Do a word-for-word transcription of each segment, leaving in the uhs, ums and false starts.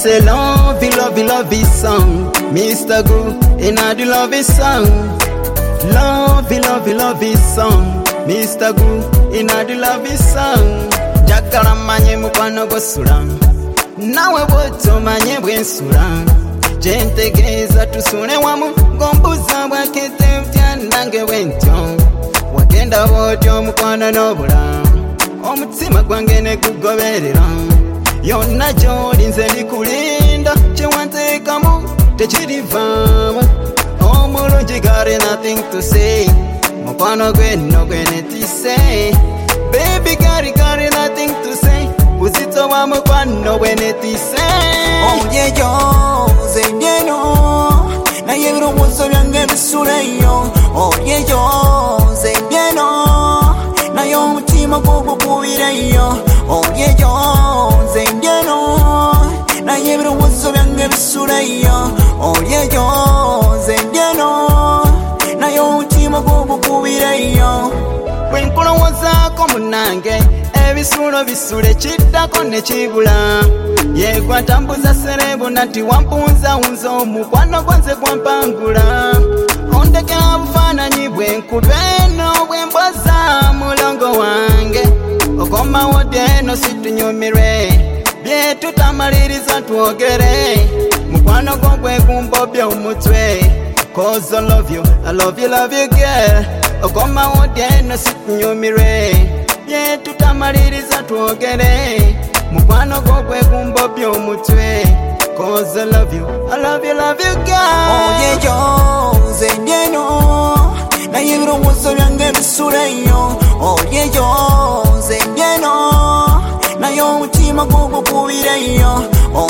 say love, love, love song. Mister Goo, in a the love song. Love, love, love song. Mister Goo, in a the love song. Jakala manye mukwano gosula. Nawe boto manye bwensula. Jentegeza tusune wamu gombuza bwakete mtya nange wentyo. Wagenda botyo mukwano nobula. Omutima gwange ne gugoberera. Yonna gy'olinze ndikulinda kyewanteekamu tekirivaamu. Omulungi got nothing to say. Mukwano gwe nno gwe netise. Baby got got nothing to say. Buzito wa mukwano gwe netise. Oyeyo nze mbyeno naye ebirowoozo byange bisuleyo. Oyeyo nze mbyeno naye omutima gugukubireyo. Oyeyo nze mbyeno naye ebirowoozo byange bisuleyo. Oyeyo nze mbyeno naye omutima gugukubireyo. Bwe nkulowoozaako munange ebisulo bisule kiddako ne kibula. Yegwa tambuza serebu nati wampunza unza omukwano gwanze gwampangula. Ondekera bufaananyi bwenkube eno bwemboza mulongo wange. Okoma wodi eno situnyumirwe bye tutamaliriza twogere. Mukwano gwo gwe gumbobya omutwe. Cause I love you, I love you, love you girl. Okoma wodi eno situnyumirwe bye tutamaliriza twogere. Mukwano gwo gwe gumbobya omutwe. Cause I love you, I love you, love you girl. Oyeyo nze mbyeno naye ebirowoozo byange bisuleyo. Oyeyo nze mbyeno naye omutima gugukubireyo.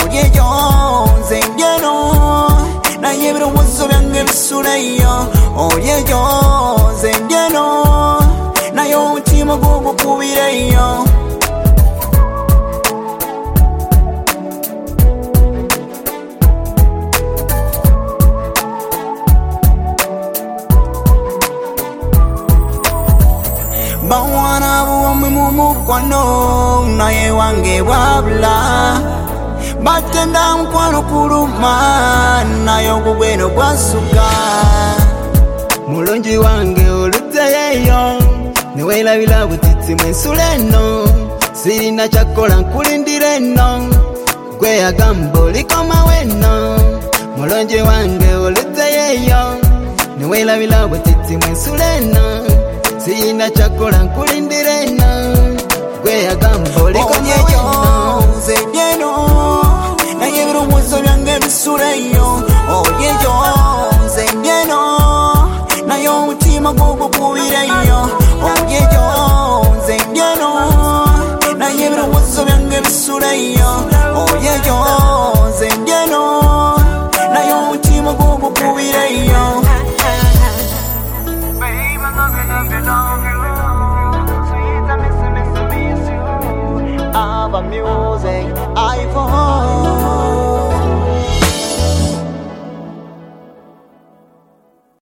Oyeyo nze mbyeno naye ebirowoozo byange bisuleyo. Oyeyo nze mbyeno naye omutima gugukubireyo. Bawana buwamwe mu mukwano naye wange wabula. Batenda mukwano kuluma naye ogugweno gwasuka. Mulungi wange oluteyeyo neweelabira butiti mwensula eno. Sirina kyakola nkulindira eno gwe yagamba olikomawo eno. Mulungi wange oluteyeyo neweelabira butiti mwensula eno. Sirina kyakola nkulindira eno gwe yagamba olikomawo eno. Nze mbyeno naye ebirowoozo byange bisuleyo. Oyeyo nze mbyeno naye omutima gugukubireyo.